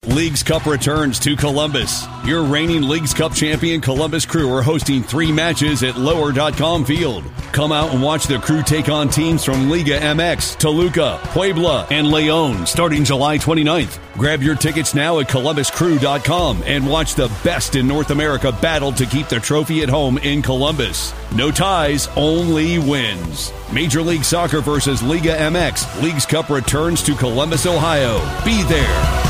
Leagues Cup returns to Columbus. Your reigning Leagues Cup champion Columbus Crew are hosting 3 matches at Lower.com Field. Come out and watch the Crew take on teams from Liga MX, Toluca, Puebla, and Leon starting July 29th. Grab your tickets now at ColumbusCrew.com and watch the best in North America battle to keep the trophy at home in Columbus. No ties, only wins. Major League Soccer versus Liga MX. Leagues Cup returns to Columbus, Ohio. Be there.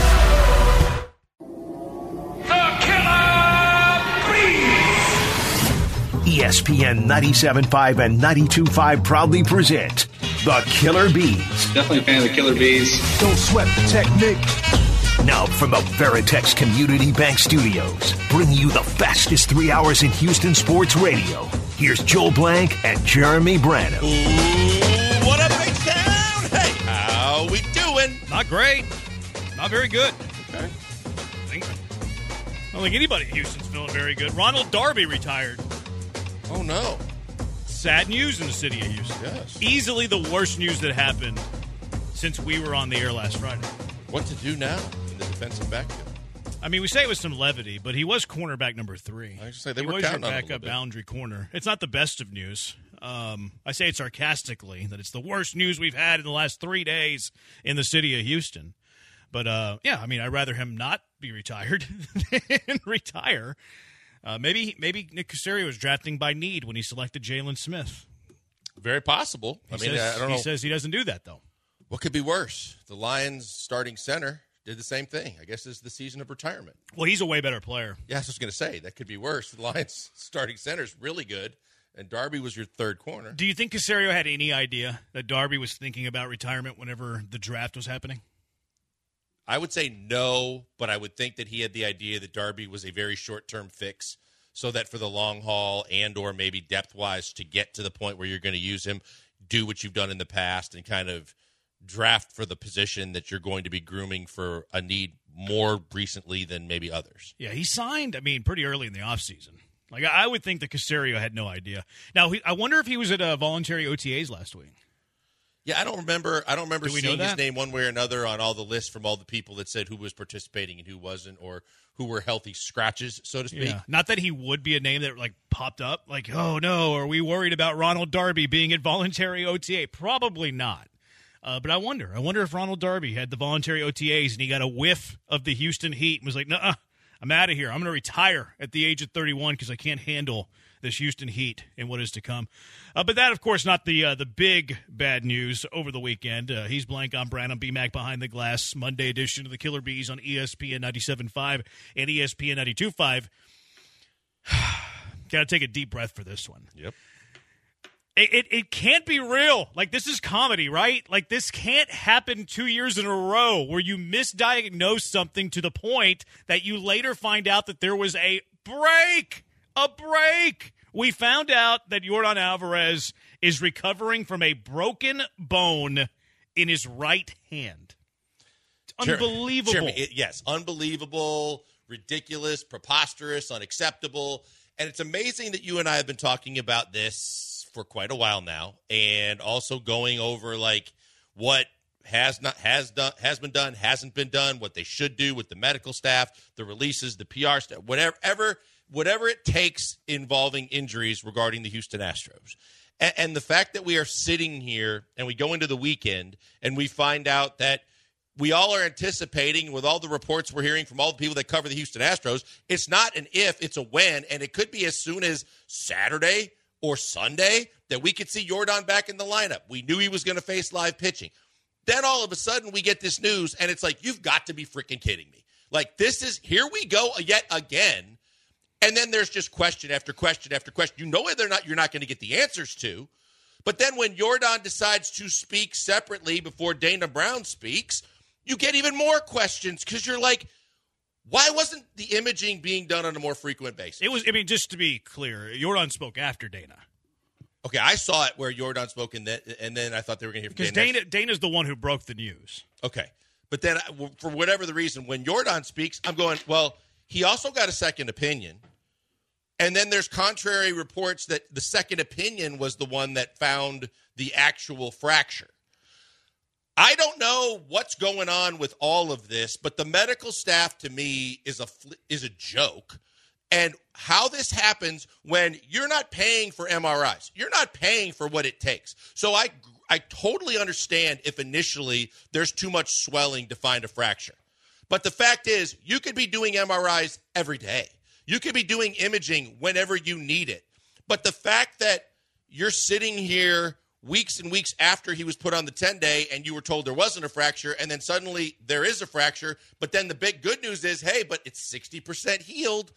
ESPN 97.5 and 92.5 proudly present The Killer Bees. Definitely a fan of the Killer Bees. Don't sweat the technique. Now from the Veritex Community Bank Studios, bringing you the fastest 3 hours in Houston sports radio. Here's Joel Blank and Jeremy Branham. Ooh, what up, H-Town? Hey, how we doing? Not great. Not very good. Okay. I don't think anybody in Houston's feeling very good. Ronald Darby retired. Oh, no. Sad news in the city of Houston. Yes. Easily the worst news that happened since we were on the air last Friday. What to do now in the defensive backfield? I mean, we say it was some levity, but he was cornerback number 3. I just say they he were was your counting on it a backup little bit. boundary corner. It's not the best of news. I say it sarcastically that it's the worst news we've had in the last 3 days in the city of Houston. But, yeah, I mean, I'd rather him not be retired than retire. Maybe Nick Caserio was drafting by need when he selected Jalen Smith. Very possible. I don't know. He says he doesn't do that, though. What could be worse? The Lions starting center did the same thing. I guess it's the season of retirement. Well, he's a way better player. Yeah, I was just going to say, that could be worse. The Lions starting center is really good, and Darby was your third corner. Do you think Caserio had any idea that Darby was thinking about retirement whenever the draft was happening? I would say no, but I would think that he had the idea that Darby was a very short-term fix so that for the long haul and or maybe depth-wise to get to the point where you're going to use him, do what you've done in the past and kind of draft for the position that you're going to be grooming for a need more recently than maybe others. Yeah, he signed, pretty early in the offseason. Like, I would think that Caserio had no idea. Now, I wonder if he was at voluntary OTAs last week. Yeah, I don't remember seeing his that? name one way or another on all the lists from all the people that said who was participating and who wasn't, or who were healthy scratches, so to speak. Yeah. Not that he would be a name that popped up. Like, oh no, are we worried about Ronald Darby being at voluntary OTA? Probably not. But I wonder if Ronald Darby had the voluntary OTAs and he got a whiff of the Houston Heat and was like, "Nuh-uh, I'm out of here. I'm going to retire at the age of 31 because I can't handle this Houston Heat and what is to come." But that, of course, not the big bad news over the weekend. He's Blank. I'm Branham. B-Mac behind the glass. Monday edition of the Killer Bees on ESPN 97.5 and ESPN 92.5. Got to take a deep breath for this one. Yep. It can't be real. Like, this is comedy, right? Like, this can't happen 2 years in a row where you misdiagnose something to the point that you later find out that there was a break. A break. We found out that Yordan Alvarez is recovering from a broken bone in his right hand. It's unbelievable. Jeremy, yes, unbelievable, ridiculous, preposterous, unacceptable. And it's amazing that you and I have been talking about this for quite a while now, and also going over what has been done, hasn't been done, what they should do with the medical staff, the releases, the PR staff, whatever it takes involving injuries regarding the Houston Astros. And the fact that we are sitting here and we go into the weekend and we find out that we all are anticipating, with all the reports we're hearing from all the people that cover the Houston Astros, it's not an if, it's a when, and it could be as soon as Saturday or Sunday that we could see Yordan back in the lineup. We knew he was going to face live pitching. Then all of a sudden we get this news, and it's like, you've got to be freaking kidding me. Like, this is, here we go yet again. And then there's just question after question after question. You know whether or not you're not going to get the answers to. But then when Yordan decides to speak separately before Dana Brown speaks, you get even more questions because you're like, why wasn't the imaging being done on a more frequent basis? It was, just to be clear, Yordan spoke after Dana. Okay, I saw it where Yordan spoke, and then I thought they were going to hear from Dana. Because Dana's the one who broke the news. Okay. But then, for whatever the reason, when Yordan speaks, I'm going, well, he also got a second opinion. And then there's contrary reports that the second opinion was the one that found the actual fracture. I don't know what's going on with all of this, but the medical staff to me is a joke. And how this happens when you're not paying for MRIs, you're not paying for what it takes. So I totally understand if initially there's too much swelling to find a fracture. But the fact is, you could be doing MRIs every day. You could be doing imaging whenever you need it. But the fact that you're sitting here weeks and weeks after he was put on the 10-day and you were told there wasn't a fracture, and then suddenly there is a fracture, but then the big good news is, hey, but it's 60% healed.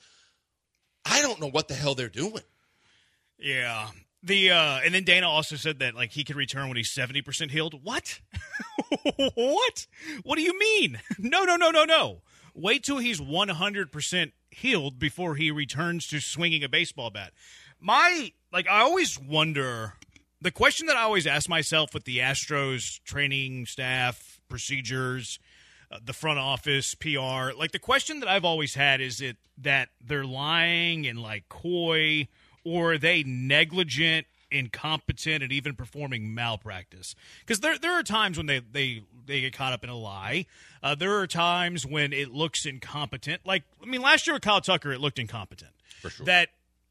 I don't know what the hell they're doing. Yeah. And then Dana also said that like he could return when he's 70% healed. What? What? What do you mean? No. Wait till he's 100% healed before he returns to swinging a baseball bat. I always wonder, the question that I always ask myself with the Astros training staff, procedures, the front office, PR, like the question that I've always had is it that they're lying and like coy, or are they negligent, incompetent, and even performing malpractice? Because there are times when they get caught up in a lie. There are times when it looks incompetent. Last year with Kyle Tucker, it looked incompetent. For sure. That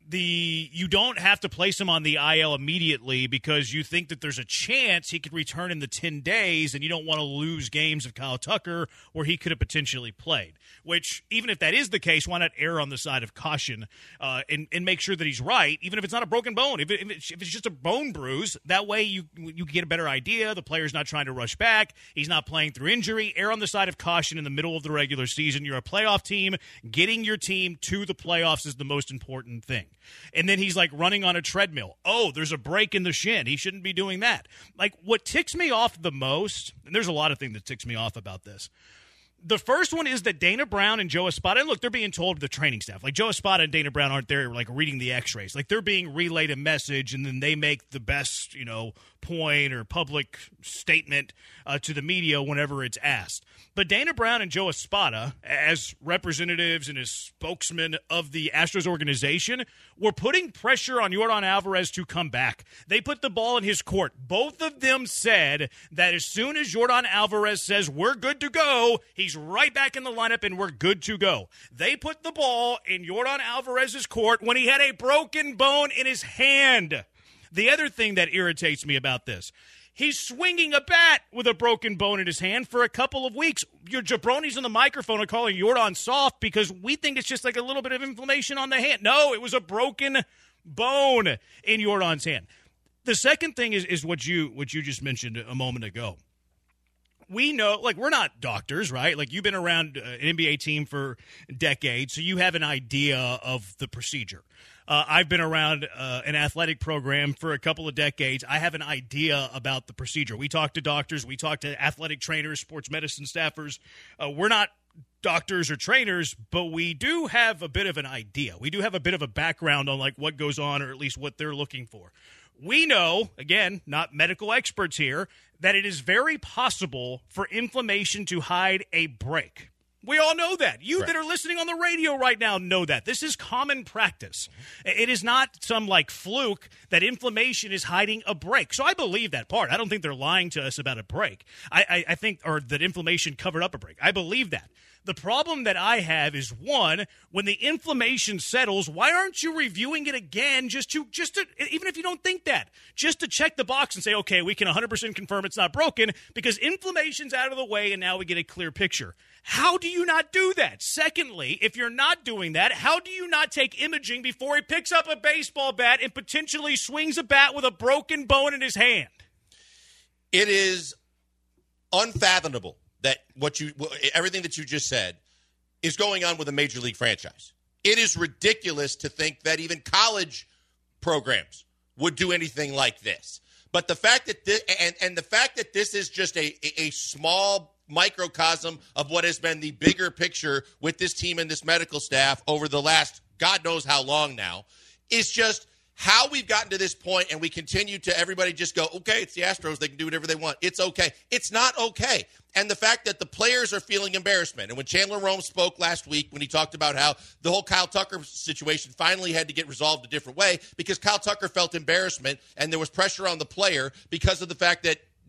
you don't have to place him on the IL immediately because you think that there's a chance he could return in the 10 days, and you don't want to lose games of Kyle Tucker where he could have potentially played. Which, even if that is the case, why not err on the side of caution and make sure that he's right, even if it's not a broken bone. If it's just a bone bruise, that way you get a better idea. The player's not trying to rush back. He's not playing through injury. Err on the side of caution in the middle of the regular season. You're a playoff team. Getting your team to the playoffs is the most important thing. And then he's like running on a treadmill. Oh, there's a break in the shin. He shouldn't be doing that. Like, what ticks me off the most, and there's a lot of things that ticks me off about this. The first one is that Dana Brown and Joe Espada, and look, they're being told the training staff. Like, Joe Espada and Dana Brown aren't there, like, reading the x-rays. Like, they're being relayed a message, and then they make the best, point or public statement to the media whenever it's asked. But Dana Brown and Joe Espada, as representatives and as spokesmen of the Astros organization, were putting pressure on Yordan Alvarez to come back. They put the ball in his court. Both of them said that as soon as Yordan Alvarez says we're good to go, he's right back in the lineup and we're good to go. They put the ball in Yordan Alvarez's court when he had a broken bone in his hand. The other thing that irritates me about this, he's swinging a bat with a broken bone in his hand for a couple of weeks. Your jabronis on the microphone are calling Yordan soft because we think it's just like a little bit of inflammation on the hand. No, it was a broken bone in Yordan's hand. The second thing is what you just mentioned a moment ago. We know, like, we're not doctors, right? Like, you've been around an NBA team for decades, so you have an idea of the procedure. I've been around an athletic program for a couple of decades. I have an idea about the procedure. We talk to doctors. We talk to athletic trainers, sports medicine staffers. We're not doctors or trainers, but we do have a bit of an idea. We do have a bit of a background on, like, what goes on, or at least what they're looking for. We know, again, not medical experts here, that it is very possible for inflammation to hide a break. We all know that. You that are listening on the radio right now know that. This is common practice. It is not some, like, fluke that inflammation is hiding a break. So I believe that part. I don't think they're lying to us about a break. I think, or that inflammation covered up a break. I believe that. The problem that I have is, one, when the inflammation settles, why aren't you reviewing it again just to even if you don't think that, just to check the box and say, okay, we can 100% confirm it's not broken because inflammation's out of the way and now we get a clear picture. How do you not do that? Secondly, if you're not doing that, how do you not take imaging before he picks up a baseball bat and potentially swings a bat with a broken bone in his hand? It is unfathomable that everything that you just said is going on with a major league franchise. It is ridiculous to think that even college programs would do anything like this. But the fact that this is just a small microcosm of what has been the bigger picture with this team and this medical staff over the last God knows how long now is just how we've gotten to this point, and we continue to everybody just go, okay, it's the Astros. They can do whatever they want. It's okay. It's not okay. And the fact that the players are feeling embarrassment. And when Chandler Rome spoke last week, when he talked about how the whole Kyle Tucker situation finally had to get resolved a different way because Kyle Tucker felt embarrassment and there was pressure on the player because of the fact that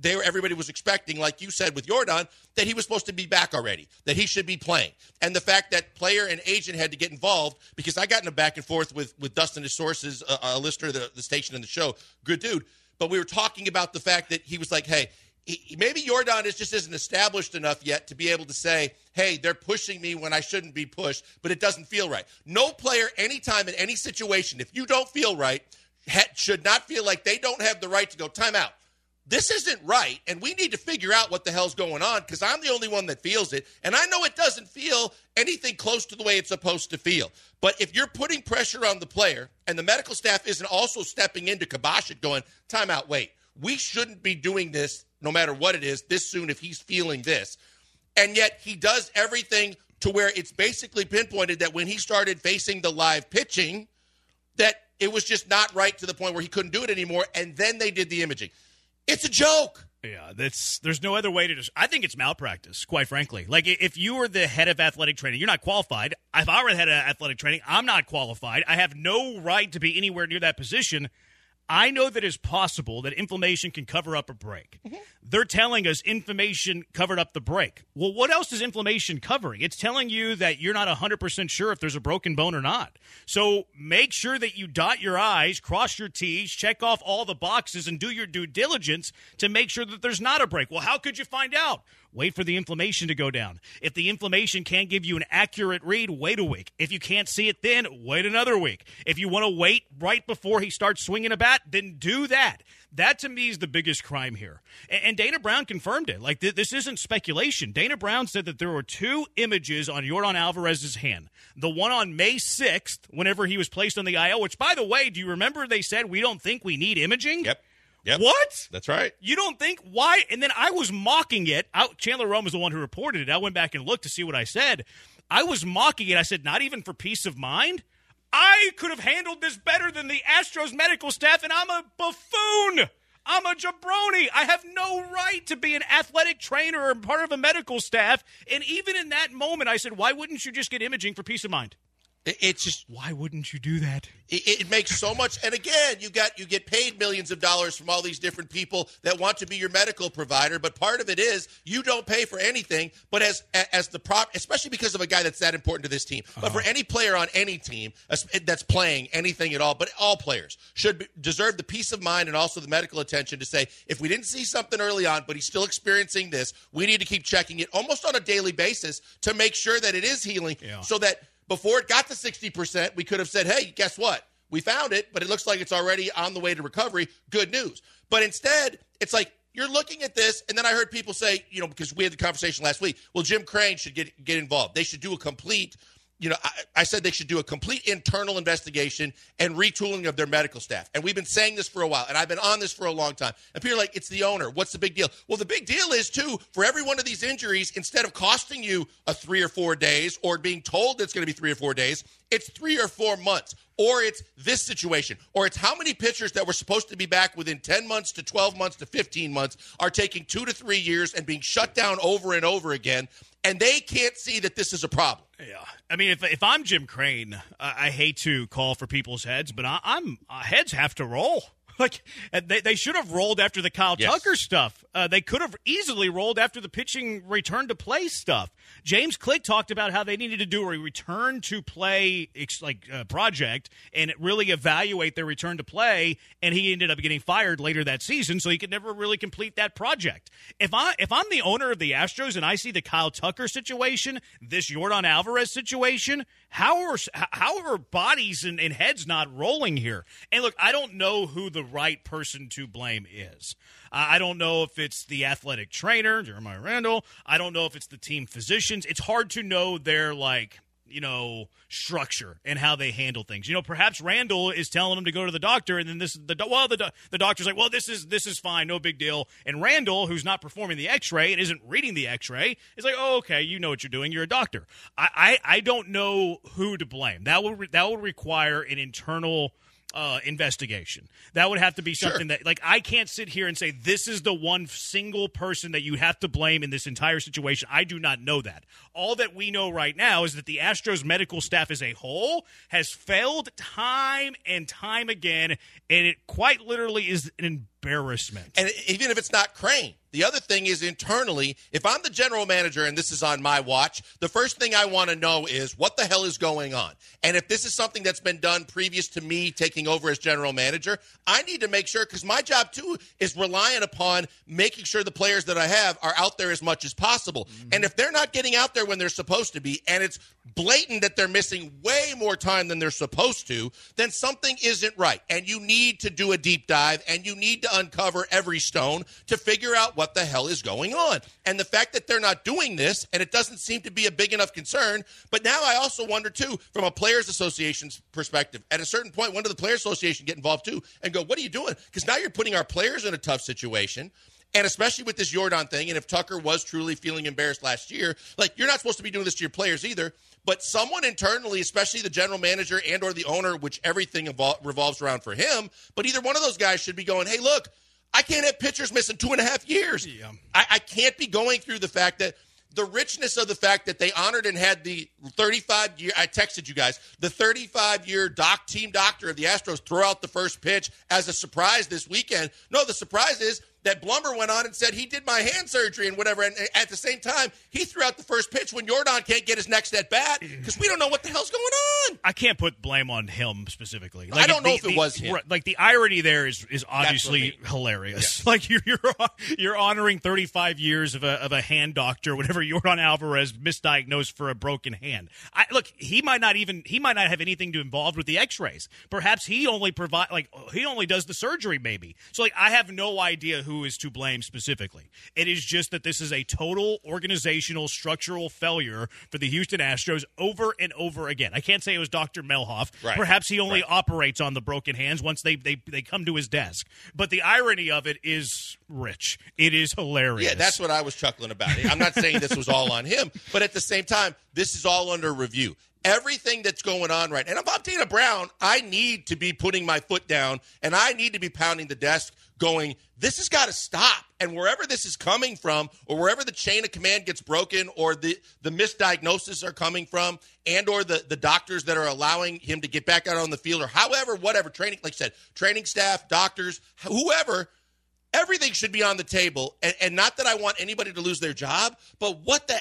everybody was expecting, like you said with Jordan, that he was supposed to be back already, that he should be playing. And the fact that player and agent had to get involved, because I got in a back and forth with Dustin his sources, a listener of the station and the show, good dude. But we were talking about the fact that he was like, hey, maybe Jordan just isn't established enough yet to be able to say, hey, they're pushing me when I shouldn't be pushed, but it doesn't feel right. No player, anytime in any situation, if you don't feel right, should not feel like they don't have the right to go timeout. This isn't right, and we need to figure out what the hell's going on, because I'm the only one that feels it, and I know it doesn't feel anything close to the way it's supposed to feel. But if you're putting pressure on the player, and the medical staff isn't also stepping in to kibosh it, going, timeout, wait, we shouldn't be doing this no matter what it is this soon if he's feeling this. And yet he does everything to where it's basically pinpointed that when he started facing the live pitching, that it was just not right to the point where he couldn't do it anymore, and then they did the imaging. It's a joke. Yeah, there's no other way to I think it's malpractice, quite frankly. Like, if you were the head of athletic training, you're not qualified. If I were the head of athletic training, I'm not qualified. I have no right to be anywhere near that position. I know that it's possible that inflammation can cover up a break. Mm-hmm. They're telling us inflammation covered up the break. Well, what else is inflammation covering? It's telling you that you're not 100% sure if there's a broken bone or not. So make sure that you dot your I's, cross your T's, check off all the boxes, and do your due diligence to make sure that there's not a break. Well, how could you find out? Wait for the inflammation to go down. If the inflammation can't give you an accurate read, wait a week. If you can't see it then, wait another week. If you want to wait right before he starts swinging a bat, then do that. That, to me, is the biggest crime here. And Dana Brown confirmed it. Like, this isn't speculation. Dana Brown said that there were 2 images on Yordan Alvarez's hand. The one on May 6th, whenever he was placed on the IL, which, by the way, do you remember they said we don't think we need imaging? Yep. What? That's right. You don't think? Why? And then I was mocking it. Chandler Rome was the one who reported it. I went back and looked to see what I said. I was mocking it. I said, not even for peace of mind? I could have handled this better than the Astros medical staff, and I'm a buffoon. I'm a jabroni. I have no right to be an athletic trainer or part of a medical staff. And even in that moment, I said, why wouldn't you just get imaging for peace of mind? It's just, why wouldn't you do that? It makes so much. And again, you get paid millions of dollars from all these different people that want to be your medical provider. But part of it is you don't pay for anything. But as the prop, especially because of a guy that's that important to this team. But for any player on any team that's playing anything at all, but all players should deserve the peace of mind and also the medical attention to say, if we didn't see something early on, but he's still experiencing this, we need to keep checking it almost on a daily basis to make sure that it is healing, so that before it got to 60%, we could have said, hey, guess what? We found it, but it looks like it's already on the way to recovery. Good news. But instead, it's like you're looking at this, and then I heard people say, because we had the conversation last week, well, Jim Crane should get involved. They should do a complete, I said they should do a complete internal investigation and retooling of their medical staff. And we've been saying this for a while, and I've been on this for a long time. And people are like, it's the owner. What's the big deal? Well, the big deal is, too, for every one of these injuries, instead of costing you 3 or 4 days or being told it's going to be 3 or 4 days, it's 3 or 4 months. Or it's this situation. Or it's how many pitchers that were supposed to be back within 10 months to 12 months to 15 months are taking 2 to 3 years and being shut down over and over again. And they can't see that this is a problem. Yeah. I mean, if I'm Jim Crane, I hate to call for people's heads, but heads have to roll. Like, they should have rolled after the Kyle Tucker stuff. They could have easily rolled after the pitching return to play stuff. James Click talked about how they needed to do a return to play project and really evaluate their return to play, and he ended up getting fired later that season, so he could never really complete that project. If I'm the owner of the Astros and I see the Kyle Tucker situation, this Yordan Alvarez situation, how are bodies and heads not rolling here? And look, I don't know who the right person to blame is. I don't know if it's the athletic trainer, Jeremiah Randall. I don't know if it's the team physicians. It's hard to know their, structure and how they handle things. Perhaps Randall is telling them to go to the doctor, and then the doctor's like, well, this is fine, no big deal. And Randall, who's not performing the X-ray and isn't reading the X-ray, is like, oh, okay, you know what you're doing. You're a doctor. I don't know who to blame. That would require an internal investigation. That would have to be something that, I can't sit here and say this is the one single person that you have to blame in this entire situation. I do not know that. All that we know right now is that the Astros medical staff as a whole has failed time and time again, and it quite literally is an embarrassment. And even if it's not Crane, the other thing is internally, if I'm the general manager and this is on my watch, the first thing I want to know is what the hell is going on? And if this is something that's been done previous to me taking over as general manager, I need to make sure, because my job too is relying upon making sure the players that I have are out there as much as possible. And if they're not getting out there when they're supposed to be, and it's blatant that they're missing way more time than they're supposed to, then something isn't right. And you need to do a deep dive, and you need to uncover every stone to figure out what the hell is going on. And the fact that they're not doing this, and it doesn't seem to be a big enough concern, but now I also wonder, too, from a Players Association's perspective, at a certain point, when does the Players Association get involved, too, and go, what are you doing? Because now you're putting our players in a tough situation. And especially with this Jordan thing, and if Tucker was truly feeling embarrassed last year, like, you're not supposed to be doing this to your players either, but someone internally, especially the general manager and or the owner, which everything revolves around for him, but either one of those guys should be going, hey, look, I can't have pitchers missing 2.5 years. Yeah. I can't be going through the fact that the richness of the fact that they honored and had the 35-year, I texted you guys, the 35-year team doctor of the Astros throw out the first pitch as a surprise this weekend. No, the surprise is that Blumber went on and said he did my hand surgery and whatever, and at the same time, he threw out the first pitch when Jordan can't get his next at-bat because we don't know what the hell's going on. I can't put blame on him specifically. Like, I don't know if it was him. Like, the irony there is obviously hilarious. Yeah. Like, you're honoring 35 years of a hand doctor, whatever Jordan Alvarez misdiagnosed for a broken hand. Look, he might not have anything to involved with the X-rays. Perhaps he only does the surgery maybe. So, like, I have no idea who is to blame specifically. It is just that this is a total organizational structural failure for the Houston Astros over and over again. I can't say it was Dr. Melhoff. Right. Perhaps he only operates on the broken hands once they come to his desk. But the irony of it is rich. It is hilarious. Yeah, that's what I was chuckling about. I'm not saying this was all on him, but at the same time, this is all under review. Everything that's going on right now. And if I'm Dana Brown, I need to be putting my foot down, and I need to be pounding the desk going, this has got to stop. And wherever this is coming from, or wherever the chain of command gets broken, or the misdiagnoses are coming from, and or the doctors that are allowing him to get back out on the field, or however, whatever, training, like I said, training staff, doctors, whoever, everything should be on the table. And not that I want anybody to lose their job, but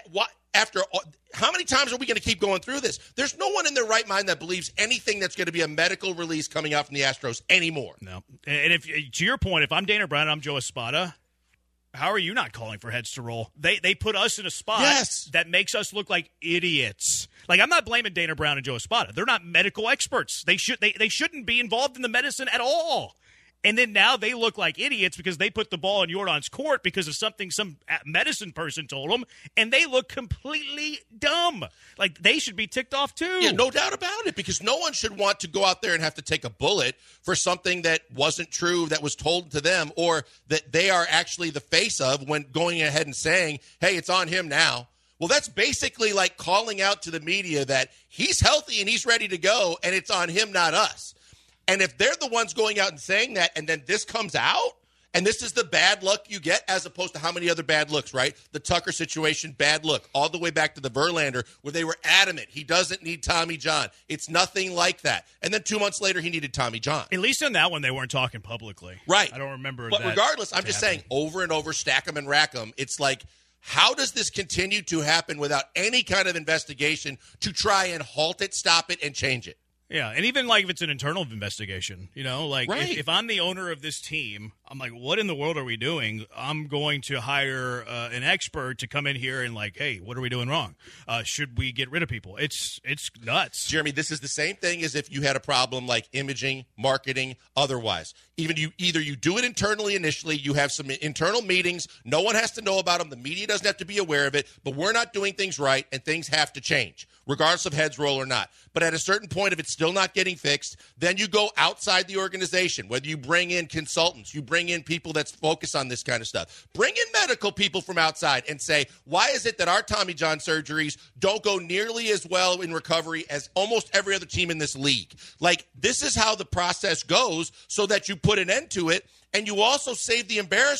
how many times are we going to keep going through this? There's no one in their right mind that believes anything that's going to be a medical release coming out from the Astros anymore. No. And if, to your point, if I'm Dana Brown and I'm Joe Espada, how are you not calling for heads to roll? They put us in a spot that makes us look like idiots. Like, I'm not blaming Dana Brown and Joe Espada. They're not medical experts. They shouldn't be involved in the medicine at all. And then now they look like idiots because they put the ball in Jordan's court because of something some medicine person told them, and they look completely dumb. Like, they should be ticked off too. Yeah, no doubt about it, because no one should want to go out there and have to take a bullet for something that wasn't true, that was told to them, or that they are actually the face of when going ahead and saying, hey, it's on him now. Well, that's basically like calling out to the media that he's healthy and he's ready to go, and it's on him, not us. And if they're the ones going out and saying that, and then this comes out, and this is the bad luck you get, as opposed to how many other bad looks, right? The Tucker situation, bad look, all the way back to the Verlander, where they were adamant he doesn't need Tommy John. It's nothing like that. And then 2 months later, he needed Tommy John. At least on that one, they weren't talking publicly. Right. I don't remember But regardless, I'm just saying, over and over, stack them and rack them. It's like, how does this continue to happen without any kind of investigation to try and halt it, stop it, and change it? Yeah, and even like if it's an internal investigation, like right. if I'm the owner of this team, I'm like, what in the world are we doing? I'm going to hire an expert to come in here and like, hey, what are we doing wrong? Should we get rid of people? It's nuts. Jeremy, this is the same thing as if you had a problem like imaging, marketing, otherwise. Either you do it internally initially, you have some internal meetings, no one has to know about them, the media doesn't have to be aware of it, but we're not doing things right and things have to change, regardless of heads roll or not. But at a certain point, if it's still not getting fixed, then you go outside the organization, whether you bring in consultants, you bring in people that focus on this kind of stuff. Bring in medical people from outside and say, why is it that our Tommy John surgeries don't go nearly as well in recovery as almost every other team in this league? Like, this is how the process goes so that you put an end to it. And you also save the embarrassment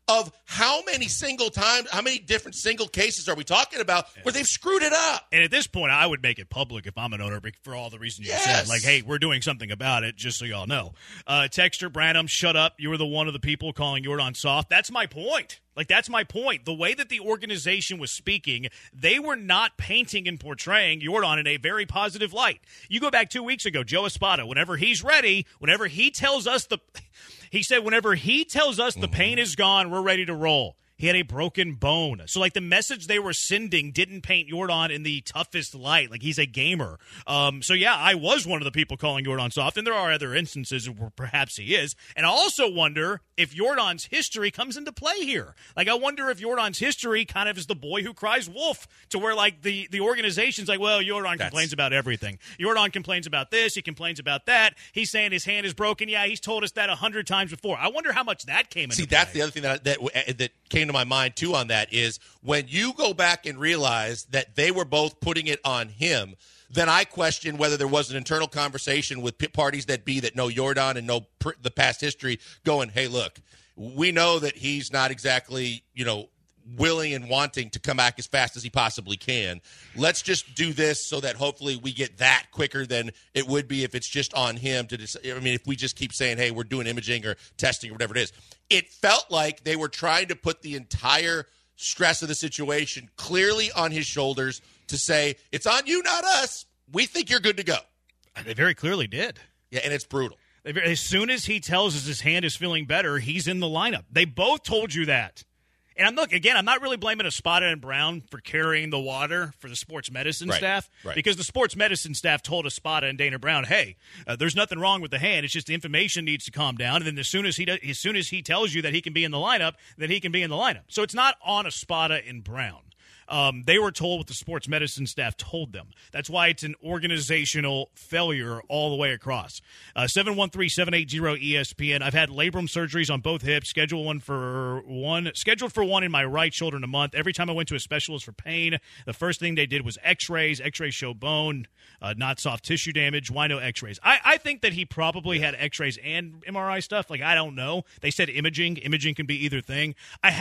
of how many different single cases are we talking about where they've screwed it up? And at this point, I would make it public if I'm an owner for all the reasons you said. Like, hey, we're doing something about it, just so y'all know. Texter Branham, shut up. You were the one of the people calling Yordan soft. That's my point. That's my point. The way that the organization was speaking, they were not painting and portraying Yordan in a very positive light. You go back 2 weeks ago, Joe Espada, whenever he's ready, whenever he tells us he said, whenever he tells us the pain is gone, we're ready to roll. He had a broken bone. So, the message they were sending didn't paint Yordan in the toughest light. He's a gamer. I was one of the people calling Yordan soft, and there are other instances where perhaps he is. And I also wonder if Yordan's history comes into play here. I wonder if Yordan's history kind of is the boy who cries wolf, to where, the organization's Yordan complains about everything. Yordan complains about this. He complains about that. He's saying his hand is broken. Yeah, he's told us that 100 times before. I wonder how much that came into play. See, that's the other thing that came to my mind too on that is when you go back and realize that they were both putting it on him, then I question whether there was an internal conversation with parties that know Yordan and know the past history going, hey, look, we know that he's not exactly, willing and wanting to come back as fast as he possibly can. Let's just do this so that hopefully we get that quicker than it would be if it's just on him to if we just keep saying, hey, we're doing imaging or testing or whatever it is. It felt like they were trying to put the entire stress of the situation clearly on his shoulders to say, it's on you, not us. We think you're good to go. They very clearly did. Yeah, and it's brutal. As soon as he tells us his hand is feeling better, he's in the lineup. They both told you that. And I'm not really blaming Espada and Brown for carrying the water for the sports medicine staff, because the sports medicine staff told Espada and Dana Brown, hey, there's nothing wrong with the hand. It's just the information needs to calm down. And then as soon as he tells you that he can be in the lineup, then he can be in the lineup. So it's not on Espada and Brown. They were told what the sports medicine staff told them. That's why it's an organizational failure all the way across. 713-780-ESPN. I've had labrum surgeries on both hips. Scheduled for one in my right shoulder in a month. Every time I went to a specialist for pain, the first thing they did was x-rays. X-rays show bone, not soft tissue damage. Why no x-rays? I think that he probably had x-rays and MRI stuff. I don't know. They said imaging. Imaging can be either thing.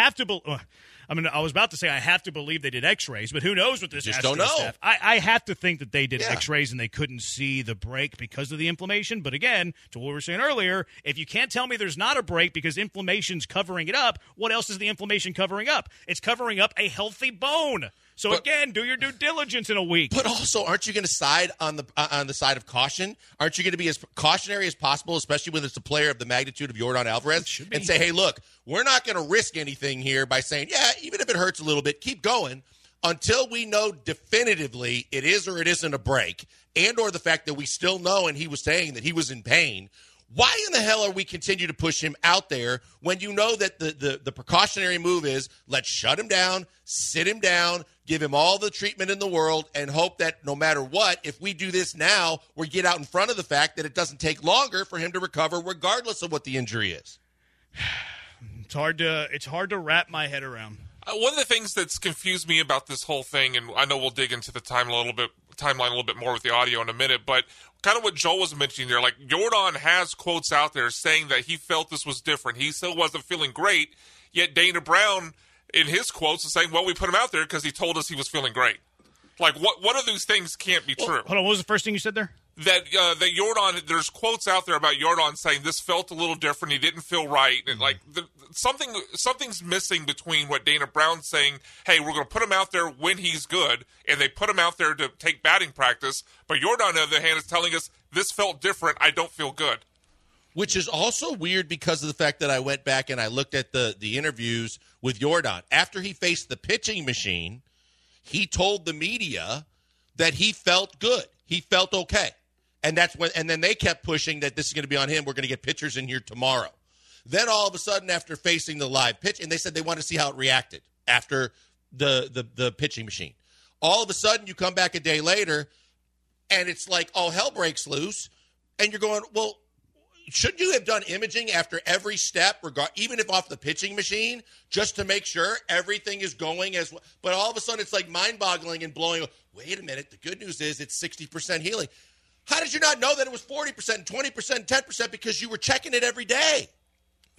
I was about to say I have to believe they did x-rays, but who knows what this just don't know. Staff. I have to think that they did x-rays and they couldn't see the break because of the inflammation. But again, to what we were saying earlier, if you can't tell me there's not a break because inflammation's covering it up, what else is the inflammation covering up? It's covering up a healthy bone. So again, do your due diligence in a week. But also, aren't you going to side on the side of caution? Aren't you going to be as cautionary as possible, especially when it's a player of the magnitude of Yordan Alvarez, and say, hey, look, we're not going to risk anything here by saying, yeah, even if it hurts a little bit, keep going until we know definitively it is or it isn't a break, and or the fact that we still know, and he was saying that he was in pain. Why in the hell are we continue to push him out there when you know that the precautionary move is let's shut him down, sit him down, give him all the treatment in the world, and hope that no matter what, if we do this now, we get out in front of the fact that it doesn't take longer for him to recover regardless of what the injury is? It's hard to wrap my head around. One of the things that's confused me about this whole thing, and I know we'll dig into the timeline a little bit more with the audio in a minute, but kind of what Joel was mentioning there, Yordan has quotes out there saying that he felt this was different. He still wasn't feeling great, yet Dana Brown, in his quotes, is saying, well, we put him out there because he told us he was feeling great. What of these things can't be true? Hold on, what was the first thing you said there? That Yordan, there's quotes out there about Yordan saying this felt a little different. He didn't feel right. And something's missing between what Dana Brown's saying, hey, we're going to put him out there when he's good, and they put him out there to take batting practice. But Yordan, on the other hand, is telling us this felt different. I don't feel good. Which is also weird because of the fact that I went back and I looked at the interviews with Yordan. After he faced the pitching machine, he told the media that he felt good. He felt okay. And then they kept pushing that this is going to be on him. We're going to get pitchers in here tomorrow. Then all of a sudden, after facing the live pitch, and they said they want to see how it reacted after the pitching machine. All of a sudden, you come back a day later, and it's like all hell breaks loose, and you're going, well, shouldn't you have done imaging after every step, even if off the pitching machine, just to make sure everything is going as well? But all of a sudden, it's like mind-boggling and blowing. Wait a minute. The good news is it's 60% healing. How did you not know that it was 40%, 20%, 10% because you were checking it every day?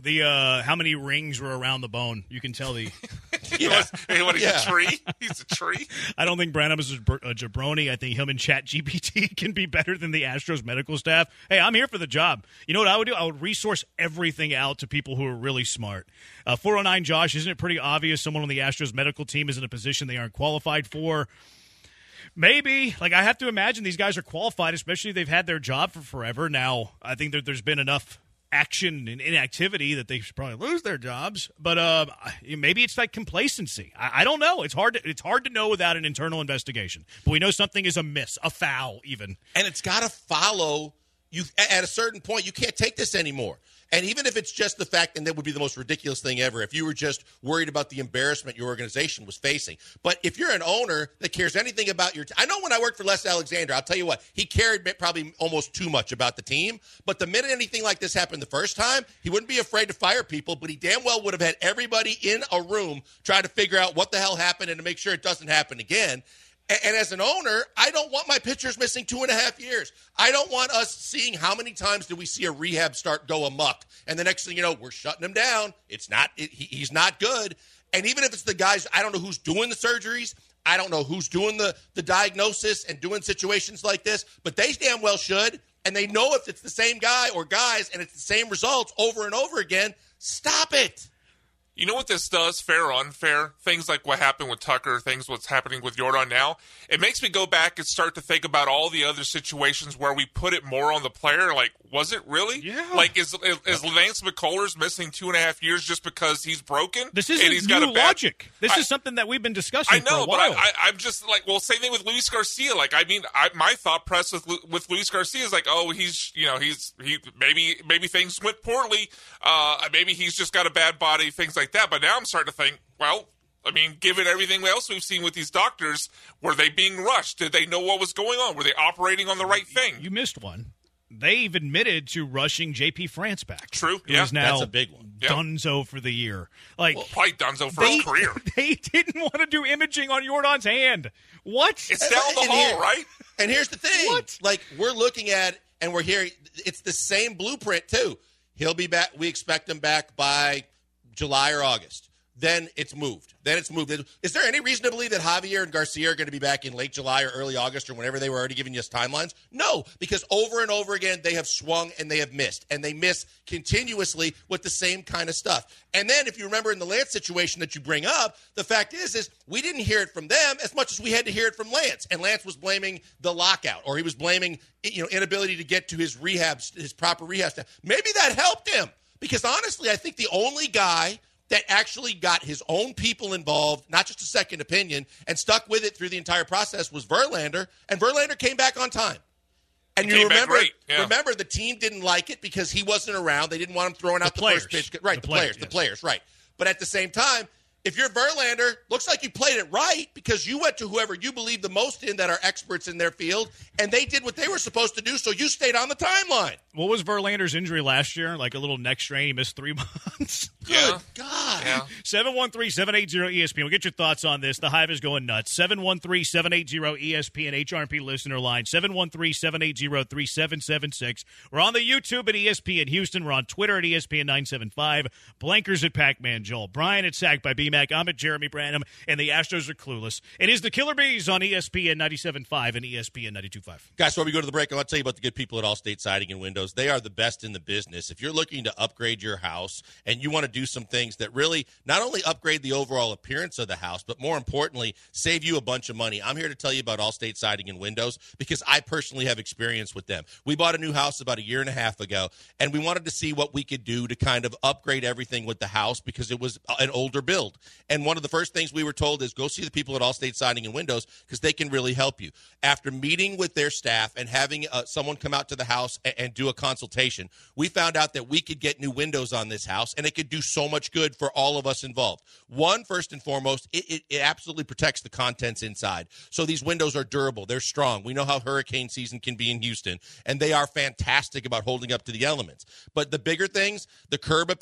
The how many rings were around the bone? You can tell the. He's a tree. He's a tree. I don't think Branham is a jabroni. I think him and ChatGPT can be better than the Astros medical staff. Hey, I'm here for the job. You know what I would do? I would resource everything out to people who are really smart. 409 Josh, isn't it pretty obvious someone on the Astros medical team is in a position they aren't qualified for? Maybe. Like, I have to imagine these guys are qualified, especially if they've had their job for forever. Now, I think that there's been enough action and inactivity that they should probably lose their jobs. But maybe it's like complacency. I don't know. It's hard to know without an internal investigation. But we know something is amiss, a foul even. And it's got to follow you at a certain point. You can't take this anymore. And even if it's just the fact, and that would be the most ridiculous thing ever, if you were just worried about the embarrassment your organization was facing. But if you're an owner that cares anything about your I know when I worked for Les Alexander, I'll tell you what, he cared probably almost too much about the team. But the minute anything like this happened the first time, he wouldn't be afraid to fire people, but he damn well would have had everybody in a room trying to figure out what the hell happened and to make sure it doesn't happen again. And as an owner, I don't want my pitchers missing 2.5 years. I don't want us seeing how many times do we see a rehab start go amok. And the next thing you know, we're shutting him down. He's not good. And even if it's the guys, I don't know who's doing the surgeries. I don't know who's doing the diagnosis and doing situations like this. But they damn well should. And they know if it's the same guy or guys and it's the same results over and over again, stop it. You know what this does, fair or unfair? Things like what happened with Tucker, what's happening with Jordan now. It makes me go back and start to think about all the other situations where we put it more on the player. Like, was it really? Yeah. Like, is Lance McCullers missing 2.5 years just because he's broken? This isn't new logic. This is something that we've been discussing for a while. But I'm just like, well, same thing with Luis Garcia. Like, I mean, my thought process with Luis Garcia is like, oh, maybe things went poorly. Maybe he's just got a bad body, things like that. But now I'm starting to think, well, I mean, given everything else we've seen with these doctors, were they being rushed? Did they know what was going on? Were they operating on the right thing? You missed one. They've admitted to rushing J.P. France back. True. Yeah, now that's a big one. Dunzo for the year. Like, probably Dunzo for his career. They didn't want to do imaging on Jordan's hand. What? It's down the hall, right? And here's the thing. What? Like, we're looking at, and we're hearing, it's the same blueprint, too. He'll be back. We expect him back by July or August. Then it's moved. Is there any reason to believe that Javier and Garcia are going to be back in late July or early August or whenever they were already giving us timelines? No, because over and over again they have swung and they have missed. And they miss continuously with the same kind of stuff. And then if you remember in the Lance situation that you bring up, the fact is we didn't hear it from them as much as we had to hear it from Lance. And Lance was blaming the lockout, or he was blaming inability to get to his proper rehab staff. Maybe that helped him. Because honestly, I think the only guy that actually got his own people involved, not just a second opinion, and stuck with it through the entire process was Verlander, and Verlander came back on time. And you remember the team didn't like it because he wasn't around. They didn't want him throwing out the first pitch. Right, the players, right. But at the same time, if you're Verlander, looks like you played it right because you went to whoever you believe the most in that are experts in their field, and they did what they were supposed to do, so you stayed on the timeline. What was Verlander's injury last year? Like a little neck strain. He missed 3 months. Good God. Yeah. 713-780-ESPN. We'll get your thoughts on this. The Hive is going nuts. 713-780-ESPN, HRP listener line. 713-780-3776. We're on the YouTube at ESPN Houston. We're on Twitter at ESPN975. Blankers at Pac-Man Joel. Brian at Sack by BMAC. I'm at Jeremy Branham, and the Astros are clueless. It is the Killer Bees on ESPN 97.5 and ESPN 92.5. Guys, before we go to the break, I want to tell you about the good people at Allstate Siding and Windows. They are the best in the business. If you're looking to upgrade your house and you want to do some things that really not only upgrade the overall appearance of the house, but more importantly, save you a bunch of money, I'm here to tell you about Allstate Siding and Windows because I personally have experience with them. We bought a new house about 1.5 years ago, and we wanted to see what we could do to kind of upgrade everything with the house because it was an older build. And one of the first things we were told is go see the people at Allstate Siding and Windows because they can really help you. After meeting with their staff and having someone come out to the house and do a consultation, we found out that we could get new windows on this house, and it could do so much good for all of us involved. One, first and foremost, it absolutely protects the contents inside. So these windows are durable. They're strong. We know how hurricane season can be in Houston, and they are fantastic about holding up to the elements. But the bigger things, the curb appeal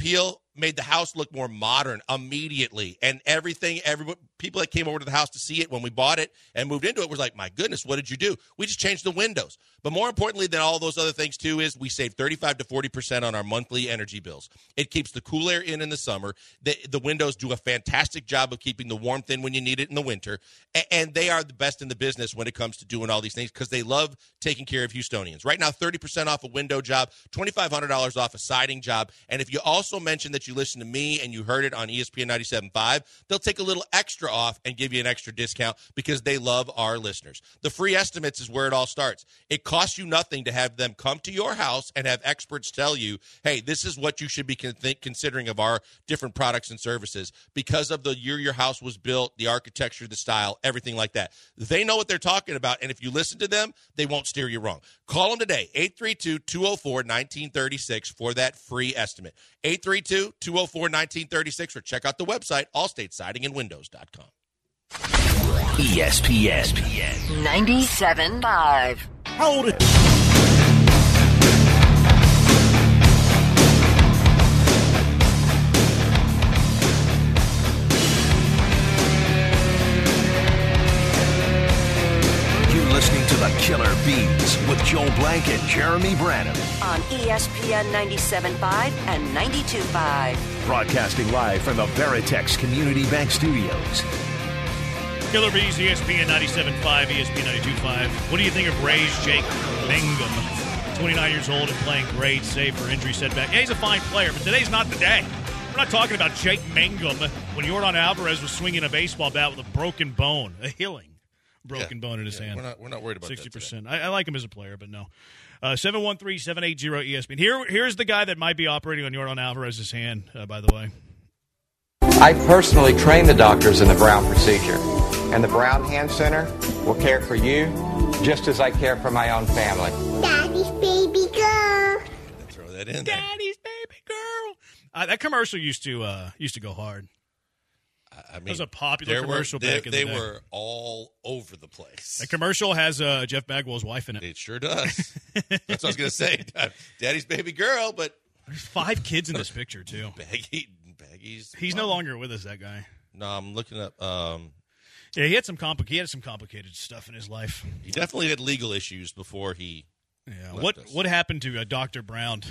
made the house look more modern immediately. And people that came over to the house to see it when we bought it and moved into it was like, my goodness, what did you do? We just changed the windows. But more importantly than all those other things, too, is we save 35 to 40% on our monthly energy bills. It keeps the cool air in the summer. The windows do a fantastic job of keeping the warmth in when you need it in the winter. And they are the best in the business when it comes to doing all these things because they love taking care of Houstonians. Right now, 30% off a window job, $2,500 off a siding job. And if you also mention that you listen to me and you heard it on ESPN 97.5, they'll take a little extra off and give you an extra discount because they love our listeners. The free estimates is where it all starts. It costs you nothing to have them come to your house and have experts tell you, hey, this is what you should be considering of our different products and services because of the year your house was built, the architecture, the style, everything like that. They know what they're talking about, and if you listen to them, they won't steer you wrong. Call them today, 832-204-1936 for that free estimate. 832-204-1936 or check out the website, allstatesidingandwindows.com. ESPN 97.5. Hold it. You're listening to the Killer Bees with Joel Blank and Jeremy Branham. On ESPN 97.5 and 92.5. Broadcasting live from the Veritex Community Bank Studios. Killer Bees, ESPN 97.5, ESPN 92.5. What do you think of Ray's Jake Mangum? 29 years old and playing great, save for injury setback. Yeah, he's a fine player, but today's not the day. We're not talking about Jake Mangum when Yordan Alvarez was swinging a baseball bat with a broken bone, a healing broken bone in his hand. We're not worried about 60%. I like him as a player, but no. 713-780-ESPN. Here's the guy that might be operating on Yordan Alvarez's hand, by the way. I personally train the doctors in the Brown procedure, and the Brown Hand Center will care for you just as I care for my own family. Daddy's baby girl. Throw that in there. Daddy's baby girl. That commercial used to go hard. I mean, it was a popular commercial back in the day. They were all over the place. The commercial has Jeff Bagwell's wife in it. It sure does. That's what I was going to say. Daddy's baby girl, but there's 5 kids in this picture too. Baggy's. He's no longer with us. That guy. No, I'm looking up. Yeah, he had some complicated stuff in his life. He definitely had legal issues before he. Yeah. What happened to Dr. Brown?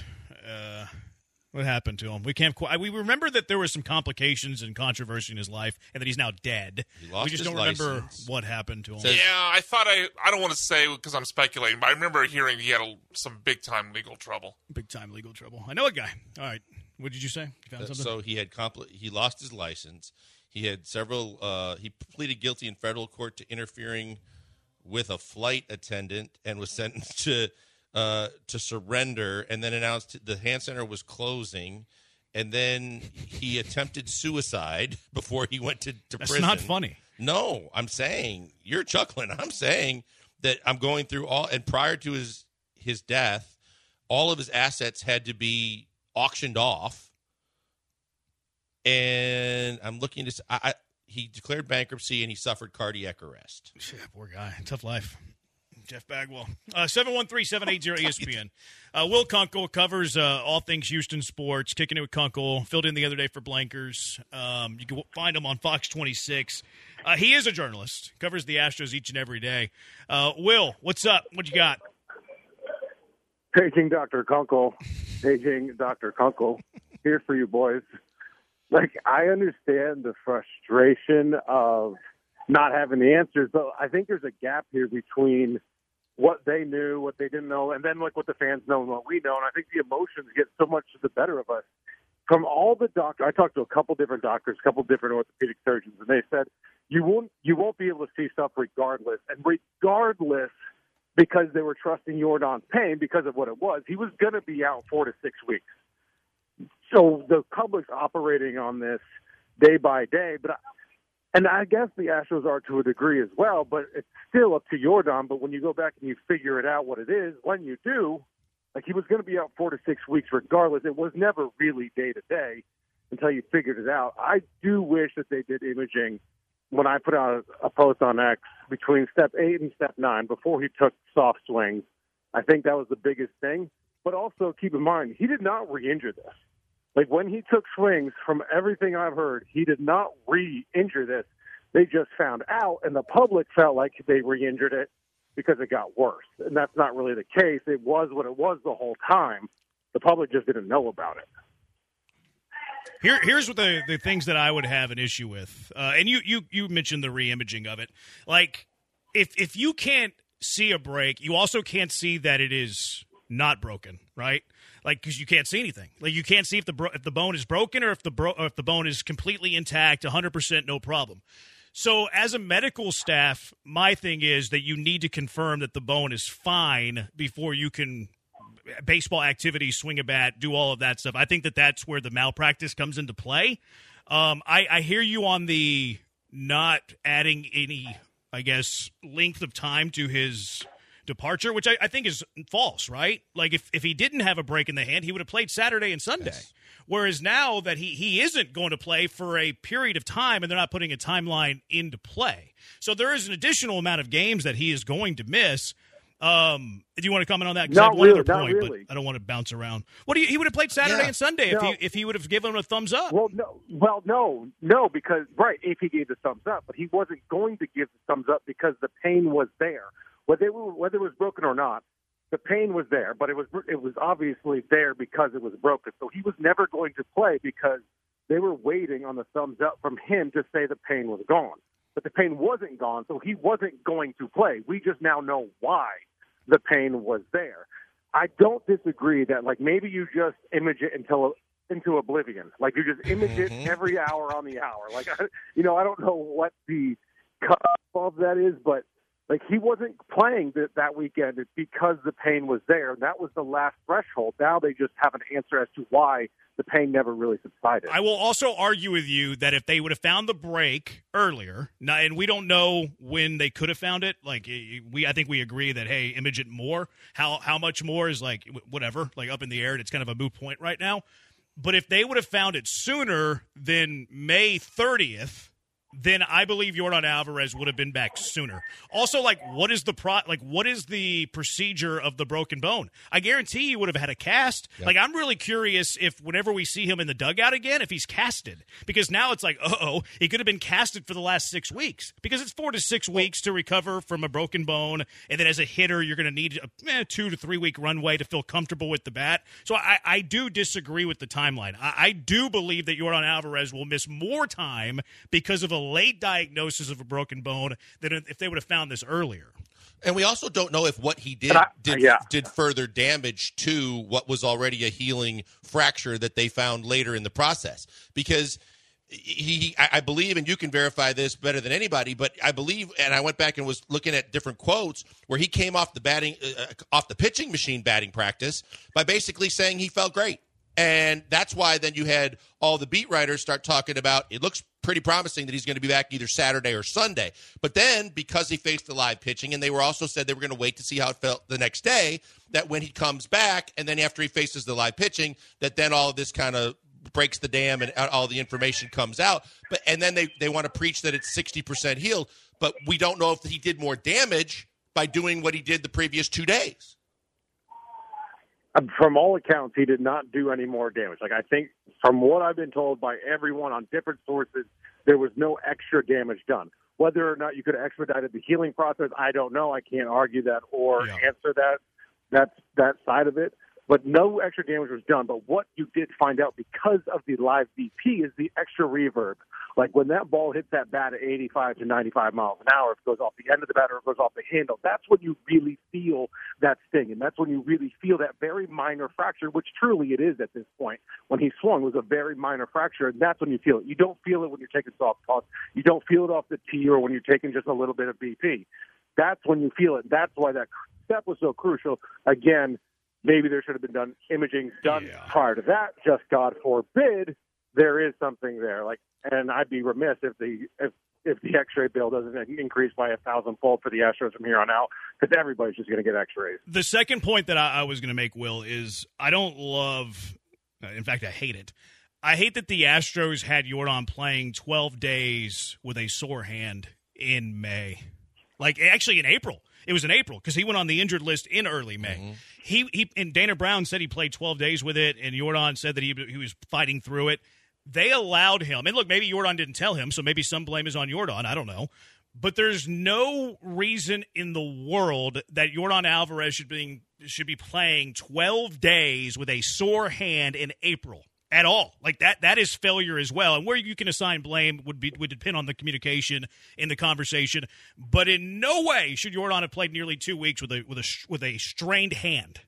What happened to him? We remember that there was some complications and controversy in his life, and that he's now dead. We just don't remember what happened to him. Yeah, I thought I don't want to say because I'm speculating, but I remember hearing he had some big time legal trouble. Big time legal trouble. I know a guy. All right, what did you say? You found something? So he had he lost his license. He had several. He pleaded guilty in federal court to interfering with a flight attendant and was sentenced to surrender, and then announced the hand center was closing, and then he attempted suicide before he went to prison. That's not funny. No, I'm saying, you're chuckling. I'm saying that I'm going through all, and prior to his death, all of his assets had to be auctioned off, and I'm looking to. He declared bankruptcy and he suffered cardiac arrest. Yeah, poor guy. Tough life. Jeff Bagwell. 713-780-ESPN. Will Kunkel covers all things Houston sports, kicking it with Kunkel, filled in the other day for Blankers. You can find him on Fox 26. He is a journalist, covers the Astros each and every day. Will, what's up? What you got? Paging Dr. Kunkel. Paging Dr. Kunkel. Here for you boys. I understand the frustration of not having the answers, but I think there's a gap here between what they knew, what they didn't know, and then what the fans know and what we know. And I think the emotions get so much to the better of us. From all the doctors, I talked to a couple different doctors, a couple different orthopedic surgeons, and they said you won't be able to see stuff regardless, because they were trusting Yordan's pain because of what it was. He was going to be out 4 to 6 weeks. So the public's operating on this day by day, and I guess the Astros are to a degree as well, but it's still up to Yordan. But when you go back and you figure it out what it is, when you do, he was going to be out 4 to 6 weeks regardless. It was never really day to day until you figured it out. I do wish that they did imaging when I put out a post on X between step 8 and step 9 before he took soft swings. I think that was the biggest thing. But also keep in mind, he did not re-injure this. Like, when he took swings, from everything I've heard, he did not re-injure this. They just found out, and the public felt like they re-injured it because it got worse. And that's not really the case. It was what it was the whole time. The public just didn't know about it. Here's what the things that I would have an issue with. And you mentioned the re-imaging of it. Like, if you can't see a break, you also can't see that it is not broken, right? Like, because you can't see anything. Like, you can't see if the bone is broken or if the bone is completely intact, 100% no problem. So as a medical staff, my thing is that you need to confirm that the bone is fine before you can baseball activity, swing a bat, do all of that stuff. I think that that's where the malpractice comes into play. I hear you on the not adding any, I guess, length of time to his departure, which I think is false, right? Like, if he didn't have a break in the hand, he would have played Saturday and Sunday. Yes. Whereas now that he isn't going to play for a period of time and they're not putting a timeline into play. So there is an additional amount of games that he is going to miss. Do you want to comment on that? Because I have one other point, but I don't want to bounce around. He would have played Saturday and Sunday if he would have given him a thumbs up. No, because, right, if he gave the thumbs up, but he wasn't going to give the thumbs up because the pain was there. Whether it was broken or not, the pain was there, but it was obviously there because it was broken. So he was never going to play because they were waiting on the thumbs up from him to say the pain was gone. But the pain wasn't gone, so he wasn't going to play. We just now know why the pain was there. I don't disagree that, like, maybe you just image it into oblivion. Like, you just image it every hour on the hour. Like, I don't know what the cut of that is, but like, he wasn't playing that weekend because the pain was there. That was the last threshold. Now they just have an answer as to why the pain never really subsided. I will also argue with you that if they would have found the break earlier, and we don't know when they could have found it, like, I think we agree that, hey, image it more. How much more is, like, whatever, like, up in the air, and it's kind of a moot point right now. But if they would have found it sooner than May 30th, then I believe Yordan Alvarez would have been back sooner. Also, like, what is the procedure of the broken bone? I guarantee he would have had a cast. Yep. Like, I'm really curious if whenever we see him in the dugout again, if he's casted. Because now it's like, he could have been casted for the last 6 weeks. Because it's 4 to 6 weeks to recover from a broken bone. And then as a hitter, you're going to need a 2 to 3 week runway to feel comfortable with the bat. So I do disagree with the timeline. I do believe that Yordan Alvarez will miss more time because of a late diagnosis of a broken bone than if they would have found this earlier. And we also don't know if what he did did further damage to what was already a healing fracture that they found later in the process. Because I believe, and you can verify this better than anybody, but I believe, and I went back and was looking at different quotes where he came off the pitching machine batting practice by basically saying he felt great. And that's why then you had all the beat writers start talking about it looks pretty promising that he's going to be back either Saturday or Sunday. But then because he faced the live pitching, and they were also said they were going to wait to see how it felt the next day, that when he comes back and then after he faces the live pitching, that then all of this kind of breaks the dam and all the information comes out. And then they want to preach that it's 60% healed. But we don't know if he did more damage by doing what he did the previous 2 days. From all accounts, he did not do any more damage. Like, I think from what I've been told by everyone on different sources, there was no extra damage done. Whether or not you could have expedited the healing process, I don't know. I can't argue that or answer that side of it. But no extra damage was done. But what you did find out because of the live BP is the extra reverb. Like, when that ball hits that bat at 85 to 95 miles an hour, if it goes off the end of the bat or it goes off the handle, that's when you really feel that sting. And that's when you really feel that very minor fracture, which truly it is at this point. When he swung, it was a very minor fracture, and that's when you feel it. You don't feel it when you're taking soft toss. You don't feel it off the tee or when you're taking just a little bit of BP. That's when you feel it. That's why that step was so crucial. Again, maybe there should have been imaging done prior to that. Just God forbid there is something there. Like, and I'd be remiss if the X-ray bill doesn't increase by 1,000-fold for the Astros from here on out, because everybody's just going to get X-rays. The second point that I was going to make, Will, is I don't love – in fact, I hate it. I hate that the Astros had Yordan playing 12 days with a sore hand in May. Like, actually in April. It was in April because he went on the injured list in early May. He and Dana Brown said he played 12 days with it, and Jordan said that he was fighting through it. They allowed him. And look, maybe Jordan didn't tell him, so maybe some blame is on Jordan. I don't know. But there's no reason in the world that Jordan Alvarez should be playing 12 days with a sore hand in April at all. Like that is failure as well. And where you can assign blame would depend on the communication in the conversation. But in no way should Jordan have played nearly 2 weeks with a strained hand.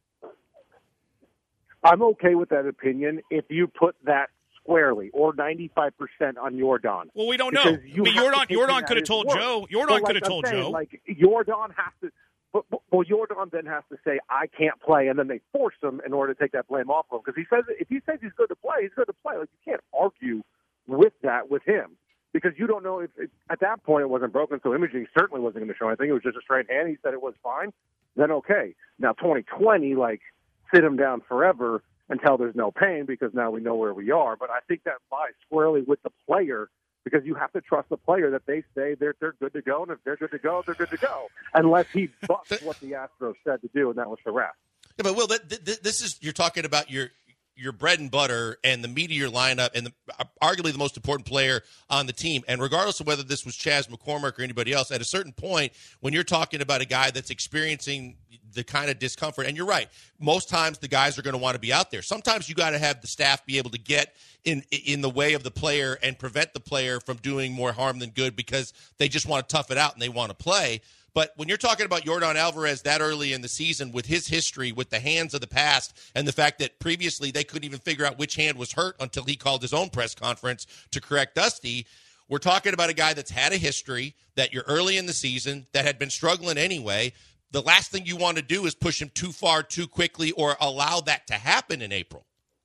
I'm okay with that opinion if you put that squarely or 95% on Jordan. Well, we don't know. I mean, Jordan could have told Joe. Jordan could have told Joe. Like Jordan has to. Well, Jordan then has to say, I can't play, and then they force him in order to take that blame off of him. Because if he says he's good to play, he's good to play. Like, you can't argue with that with him. Because you don't know if at that point it wasn't broken, so imaging certainly wasn't going to show anything. It was just a straight hand. He said it was fine. Then okay. Now 2020, sit him down forever until there's no pain, because now we know where we are. But I think that lies squarely with the player, because you have to trust the player that they say they're good to go, and if they're good to go, they're good to go, unless he bucks what the Astros said to do, and that was the rest. Yeah, but Will, this is, you're talking about your bread and butter and the meat of your lineup and arguably the most important player on the team. And regardless of whether this was Chas McCormick or anybody else, at a certain point, when you're talking about a guy that's experiencing the kind of discomfort, and you're right, most times the guys are going to want to be out there. Sometimes you got to have the staff be able to get in the way of the player and prevent the player from doing more harm than good, because they just want to tough it out and they want to play. But when you're talking about Jordan Alvarez that early in the season, with his history, with the hands of the past, and the fact that previously they couldn't even figure out which hand was hurt until he called his own press conference to correct Dusty, we're talking about a guy that's had a history, that you're early in the season, that had been struggling anyway. The last thing you want to do is push him too far too quickly or allow that to happen in April.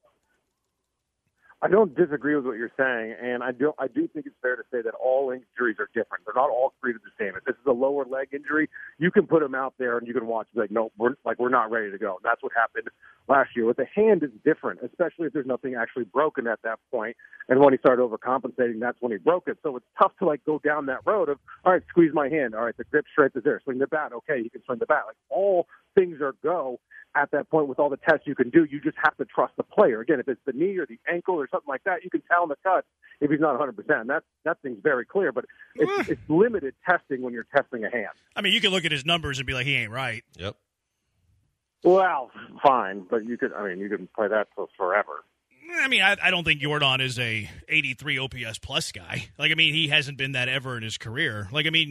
I don't disagree with what you're saying, and I do think it's fair to say that all injuries are different. They're not all treated the same. If this is a lower leg injury, you can put him out there and you can watch and be like, no, we're not ready to go. And that's what happened last year. With the hand, it's different, especially if there's nothing actually broken at that point. And when he started overcompensating, that's when he broke it. So it's tough to go down that road of, all right, squeeze my hand. All right, the grip strength is there. Swing the bat. Okay, you can swing the bat. All things are go at that point with all the tests you can do. You just have to trust the player. Again, if it's the knee or the ankle or something like that, you can tell in the cut if he's not 100%. That thing's very clear, but it's limited testing when you're testing a hand. I mean, you can look at his numbers and be like, he ain't right. Yep. Well, fine, but you can play that for forever. I mean, I don't think Jordan is a 83 OPS plus guy. He hasn't been that ever in his career.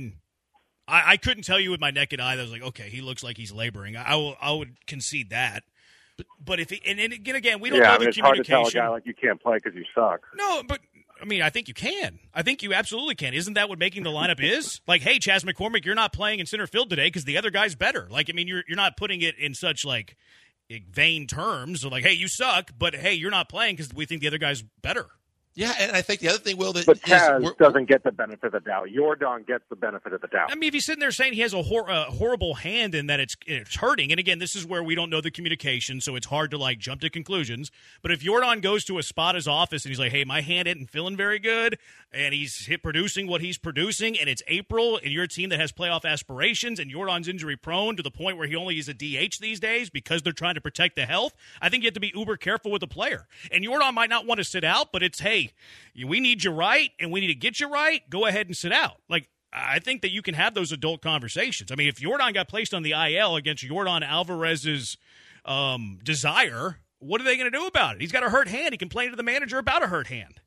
I couldn't tell you with my naked eye that I was like, okay, he looks like he's laboring. I would concede that. But if he, and again, we don't know the it's communication. Hard to tell a guy like you can't play because you suck. No, but I think you can. I think you absolutely can. Isn't that what making the lineup is? Hey, Chas McCormick, you're not playing in center field today because the other guy's better. You're not putting it in such vain terms of hey, you suck, but hey, you're not playing because we think the other guy's better. Yeah, and I think the other thing, Will, but Chaz doesn't get the benefit of the doubt. Jordan gets the benefit of the doubt. If he's sitting there saying he has a horrible hand and that it's hurting, and again, this is where we don't know the communication, so it's hard to jump to conclusions. But if Jordan goes to a Spada's office and he's like, "Hey, my hand isn't feeling very good," and he's producing what he's producing, and it's April, and you're a team that has playoff aspirations, and Jordan's injury prone to the point where he only is a DH these days because they're trying to protect the health, I think you have to be uber careful with the player. And Jordan might not want to sit out, but it's we need you right, and we need to get you right. Go ahead and sit out. I think that you can have those adult conversations. If Jordan got placed on the IL against Jordan Alvarez's desire, what are they going to do about it? He's got a hurt hand. He complained to the manager about a hurt hand.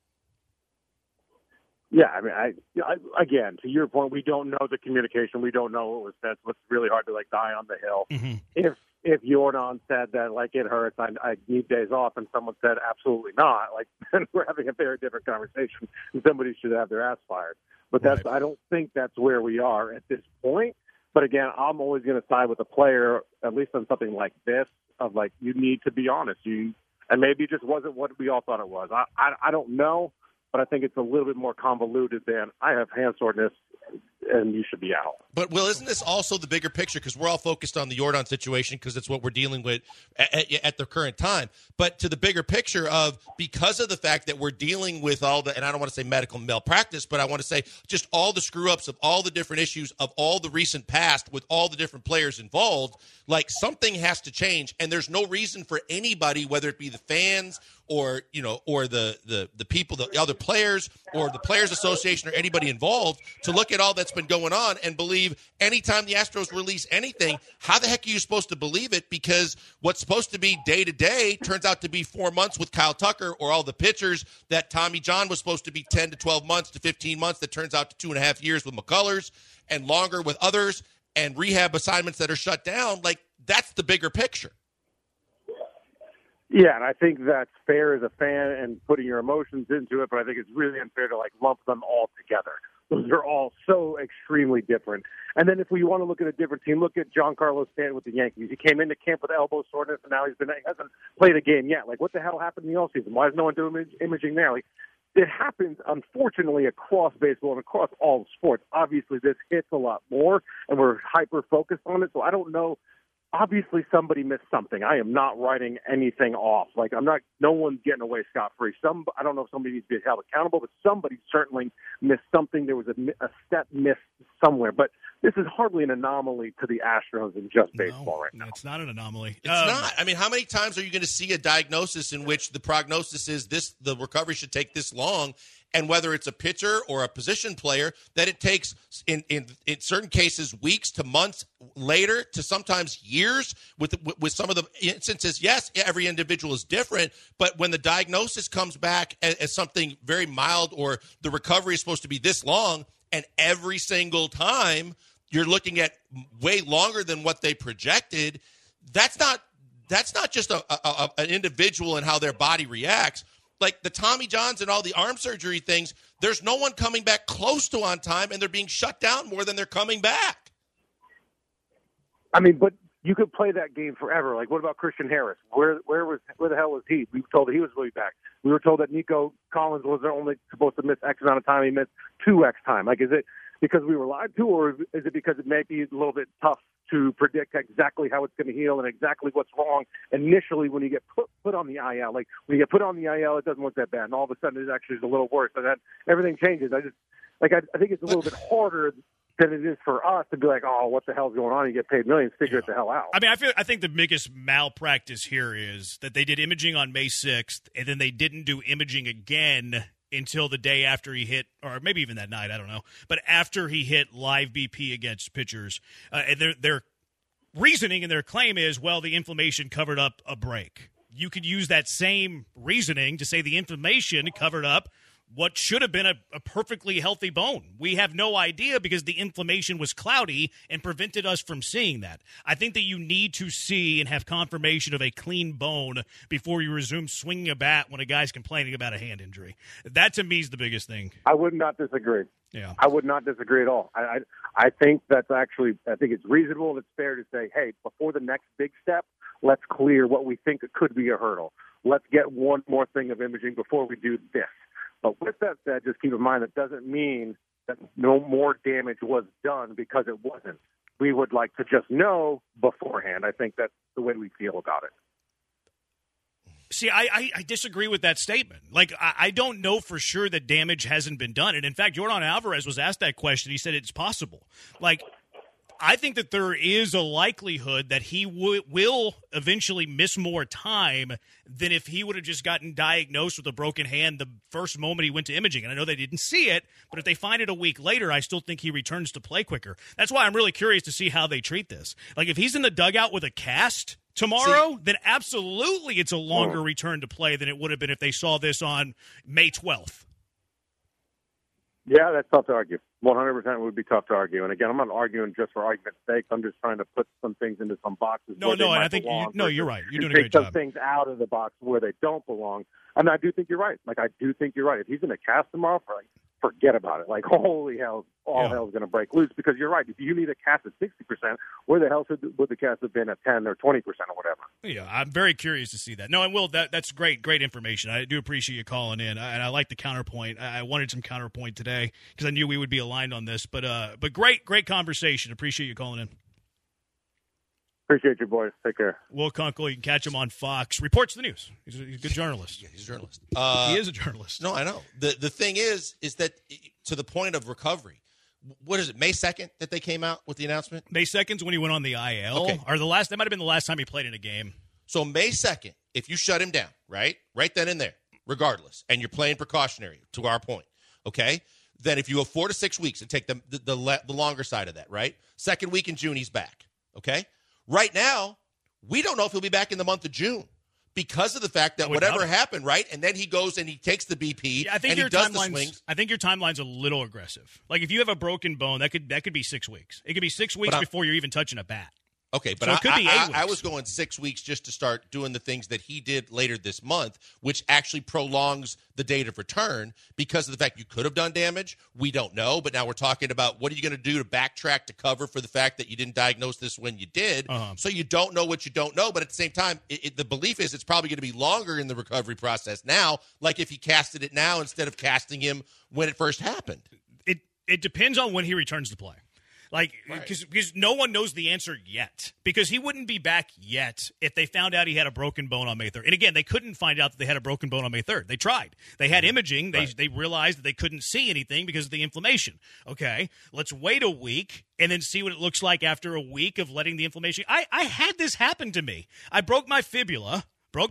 Yeah, again, to your point, we don't know the communication. We don't know what was said. So it's really hard to die on the hill. Mm-hmm. If Jordan said that it hurts, I need days off, and someone said absolutely not, then we're having a very different conversation, and somebody should have their ass fired. But right. I don't think that's where we are at this point. But again, I'm always going to side with the player, at least on something like this, of you need to be honest. And maybe it just wasn't what we all thought it was. I don't know, but I think it's a little bit more convoluted than I have hand soreness. and you should be out. But, Will, isn't this also the bigger picture? Because we're all focused on the Jordan situation because it's what we're dealing with at the current time. But to the bigger picture of, because of the fact that we're dealing with all the, and I don't want to say medical malpractice, but I want to say just all the screw-ups of all the different issues of all the recent past with all the different players involved, like something has to change. And there's no reason for anybody, whether it be the fans or, you know, or the people, the other players or the Players Association or anybody involved to look at all that's been going on and believe anytime the Astros release anything, how the heck are you supposed to believe it? Because what's supposed to be day to day turns out to be 4 months with Kyle Tucker, or all the pitchers that Tommy John was supposed to be 10 to 12 months to 15 months that turns out to 2.5 years with McCullers and longer with others and rehab assignments that are shut down. Like, that's the bigger picture. Yeah, and I think that's fair as a fan and putting your emotions into it, but I think it's really unfair to like lump them all together. Those are all so extremely different. And then if we want to look at a different team, look at Giancarlo Stanton with the Yankees. He came into camp with elbow soreness, and now he hasn't played a game yet. Like, what the hell happened in the offseason? Why is no one doing imaging there? Like, it happens, unfortunately, across baseball and across all sports. Obviously, this hits a lot more, and we're hyper-focused on it, so I don't know. Obviously, somebody missed something. I am not writing anything off. Like, no one's getting away scot-free. I don't know if somebody needs to be held accountable, but somebody certainly missed something. There was a step missed somewhere. But this is hardly an anomaly to the Astros in just baseball right now. It's not an anomaly. It's not. I mean, how many times are you going to see a diagnosis in which the prognosis is the recovery should take this long? And whether it's a pitcher or a position player, that it takes, in certain cases, weeks to months later to sometimes years with some of the instances. Yes, every individual is different, but when the diagnosis comes back as something very mild or the recovery is supposed to be this long, and every single time you're looking at way longer than what they projected, that's not just an individual and how their body reacts. Like the Tommy Johns and all the arm surgery things, there's no one coming back close to on time, and they're being shut down more than they're coming back. I mean, but you could play that game forever. Like, what about Christian Harris? Where the hell was he? We were told that he was really back. We were told that Nico Collins was only supposed to miss X amount of time. He missed 2X time. Like, is it because we were lied to, or is it because it may be a little bit tough to predict exactly how it's going to heal and exactly what's wrong initially when you get put on the IL? Like, when you get put on the IL, it doesn't look that bad, and all of a sudden it actually is a little worse, and then everything changes. I think it's a little bit harder than it is for us to be like, oh, what the hell's going on? You get paid millions, figure it the hell out. I mean, I think the biggest malpractice here is that they did imaging on May 6th, and then they didn't do imaging again until the day after he hit, or maybe even that night, I don't know, but after he hit live BP against pitchers. And their reasoning and their claim is, well, the inflammation covered up a break. You could use that same reasoning to say the inflammation covered up what should have been a perfectly healthy bone. We have no idea because the inflammation was cloudy and prevented us from seeing that. I think that you need to see and have confirmation of a clean bone before you resume swinging a bat when a guy's complaining about a hand injury. That, to me, is the biggest thing. I would not disagree. Yeah, I would not disagree at all. I think that's actually, I think it's reasonable and it's fair to say, hey, before the next big step, let's clear what we think could be a hurdle. Let's get one more thing of imaging before we do this. But with that said, just keep in mind that doesn't mean that no more damage was done because it wasn't. We would like to just know beforehand. I think that's the way we feel about it. See, I disagree with that statement. Like, I don't know for sure that damage hasn't been done. And, in fact, Jordan Alvarez was asked that question. He said it's possible. Like, I think that there is a likelihood that he will eventually miss more time than if he would have just gotten diagnosed with a broken hand the first moment he went to imaging. And I know they didn't see it, but if they find it a week later, I still think he returns to play quicker. That's why I'm really curious to see how they treat this. Like, if he's in the dugout with a cast tomorrow, then absolutely it's a longer return to play than it would have been if they saw this on May 12th. Yeah, that's tough to argue. 100% would be tough to argue. And again, I'm not arguing just for argument's sake. I'm just trying to put some things into some boxes. No, and I think you're right. You're doing a great job. Take some things out of the box where they don't belong. And I do think you're right. Like, I do think you're right. If he's in a cast tomorrow, forget about it. Like, holy hell, hell's going to break loose, because you're right. If you need a cast at 60%, where the hell would the cast have been at 10 or 20% or whatever? Yeah, I'm very curious to see that. No, and Will, that's great information. I do appreciate you calling in, and I like the counterpoint. I wanted some counterpoint today because I knew we would be aligned on this. But great conversation. Appreciate you calling in. Appreciate you, boys. Take care. Will Kunkel, you can catch him on Fox. Reports the news. He's a good journalist. Yeah, he's a journalist. He is a journalist. No, I know. The thing is that to the point of recovery, what is it, May 2nd that they came out with the announcement? May 2nd's when he went on the IL. Okay. Or that might have been the last time he played in a game. So May 2nd, if you shut him down, right then and there, regardless, and you're playing precautionary, to our point, okay, then if you go 4 to 6 weeks and take the longer side of that, right, second week in June he's back, okay? Right now, we don't know if he'll be back in the month of June because of the fact that whatever happened, right, and then he goes and he takes the BP and he does the swings. I think your timeline's a little aggressive. Like if you have a broken bone, that could be 6 weeks. It could be 6 weeks before you're even touching a bat. Okay, but so it could be 8 weeks. I was going 6 weeks just to start doing the things that he did later this month, which actually prolongs the date of return because of the fact you could have done damage. We don't know, but now we're talking about what are you going to do to backtrack to cover for the fact that you didn't diagnose this when you did. So you don't know what you don't know, but at the same time, the belief is it's probably going to be longer in the recovery process now, like if he casted it now instead of casting him when it first happened. It depends on when he returns to play. Like, because no one knows the answer yet. Because he wouldn't be back yet if they found out he had a broken bone on May 3rd. And again, they couldn't find out that they had a broken bone on May 3rd. They tried. They had imaging. They realized that they couldn't see anything because of the inflammation. Okay, let's wait a week and then see what it looks like after a week of letting the inflammation. I had this happen to me. I broke my fibula.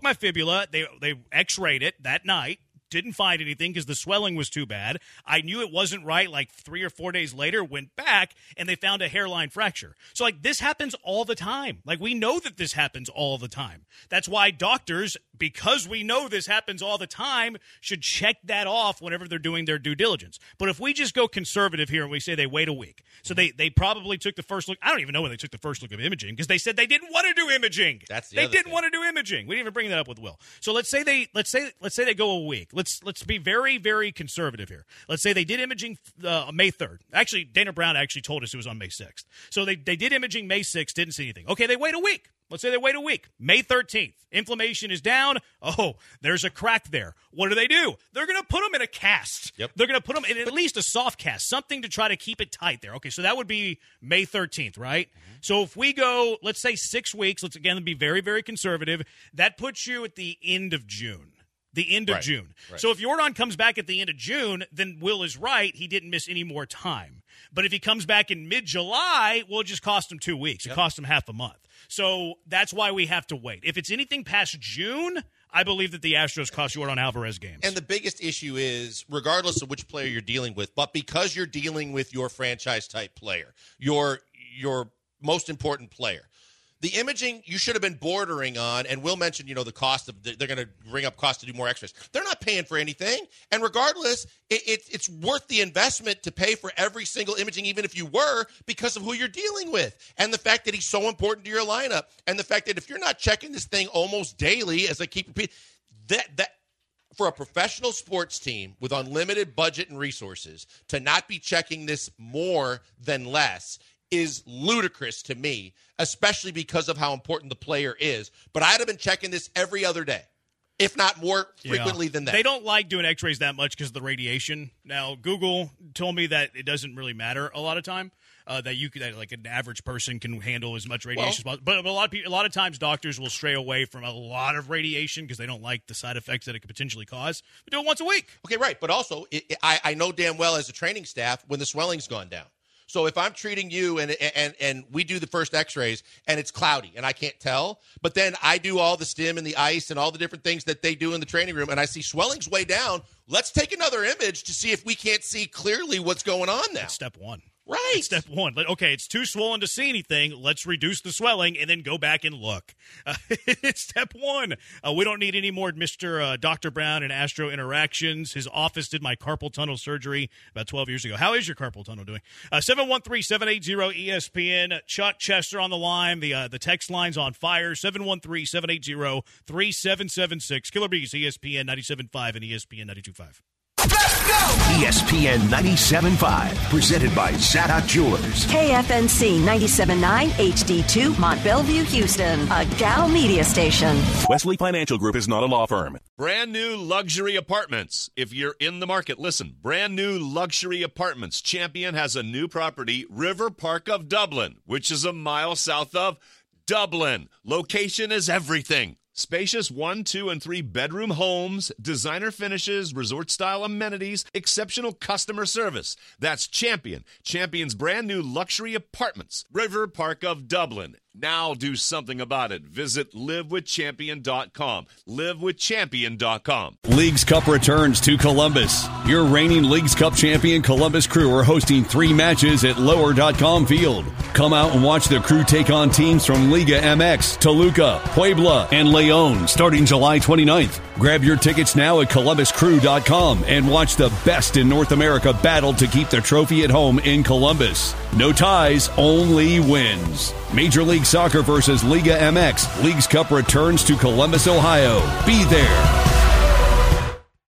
They x-rayed it that night. Didn't find anything because the swelling was too bad. I knew it wasn't right like 3 or 4 days later, went back, and they found a hairline fracture. So, like, this happens all the time. Like, we know that this happens all the time. That's why doctors, because we know this happens all the time, should check that off whenever they're doing their due diligence. But if we just go conservative here and we say they wait a week, so they probably took the first look. I don't even know when they took the first look of imaging because they said they didn't want to do imaging. They didn't want to do imaging. We didn't even bring that up with Will. So let's say they go a week. Let's be very, very conservative here. Let's say they did imaging May 3rd. Actually, Dana Brown actually told us it was on May 6th. So they did imaging May 6th, didn't see anything. Okay, they wait a week. Let's say they wait a week. May 13th, inflammation is down. Oh, there's a crack there. What do? They're going to put them in a cast. Yep. They're going to put them in at least a soft cast, something to try to keep it tight there. Okay, so that would be May 13th, right? Mm-hmm. So if we go, let's say 6 weeks, let's again be very, very conservative, that puts you at the end of June. The end of June. Right. So if Jordan comes back at the end of June, then Will is right. He didn't miss any more time. But if he comes back in mid-July, well, it just cost him 2 weeks. It cost him half a month. So that's why we have to wait. If it's anything past June, I believe that the Astros cost Jordan Alvarez games. And the biggest issue is, regardless of which player you're dealing with, but because you're dealing with your franchise-type player, your most important player, the imaging you should have been bordering on, and Will mentioned, the cost of they're going to bring up cost to do more X-rays. They're not paying for anything, and regardless, it's worth the investment to pay for every single imaging, even if you were, because of who you're dealing with, and the fact that he's so important to your lineup, and the fact that if you're not checking this thing almost daily, as I keep repeating, that for a professional sports team with unlimited budget and resources to not be checking this more than less is ludicrous to me, especially because of how important the player is. But I'd have been checking this every other day, if not more frequently than that. They don't like doing x-rays that much because of the radiation. Now, Google told me that it doesn't really matter a lot of time, that like an average person can handle as much radiation as possible. But a lot of times doctors will stray away from a lot of radiation because they don't like the side effects that it could potentially cause. But do it once a week. Okay, right. But also, I know damn well as a training staff when the swelling's gone down. So if I'm treating you and we do the first x-rays and it's cloudy and I can't tell, but then I do all the stim and the ice and all the different things that they do in the training room and I see swelling's way down, let's take another image to see if we can't see clearly what's going on now. That's step one. Right. That's step one. Okay, it's too swollen to see anything. Let's reduce the swelling and then go back and look. It's step one. We don't need any more Mr. Dr. Brown and Astro interactions. His office did my carpal tunnel surgery about 12 years ago. How is your carpal tunnel doing? 713-780-ESPN. Chuck Chester on the line. The text line's on fire. 713-780-3776. Killer Bees, ESPN 97.5 and ESPN 92.5. ESPN 97.5, presented by Zadok Jewelers. KFNC 97.9 HD2 Mont Bellevue, Houston, a Gal Media station. Wesley Financial Group is not a law firm. Brand new luxury apartments. If you're in the market, listen. Brand new luxury apartments. Champion has a new property, River Park of Dublin, which is a mile south of Dublin. Location is everything. Spacious 1, 2, and 3 bedroom homes, designer finishes, resort-style amenities, exceptional customer service. That's Champion. Champion's brand new luxury apartments. River Park of Dublin. Now do something about it. Visit livewithchampion.com. Livewithchampion.com. Leagues Cup returns to Columbus. Your reigning Leagues Cup champion Columbus Crew are hosting 3 matches at lower.com field. Come out and watch the Crew take on teams from Liga MX, Toluca, Puebla, and Leon starting July 29th. Grab your tickets now at columbuscrew.com and watch the best in North America battle to keep the trophy at home in Columbus. No ties, only wins. Major League Soccer versus Liga MX. Leagues Cup returns to Columbus, Ohio. Be there.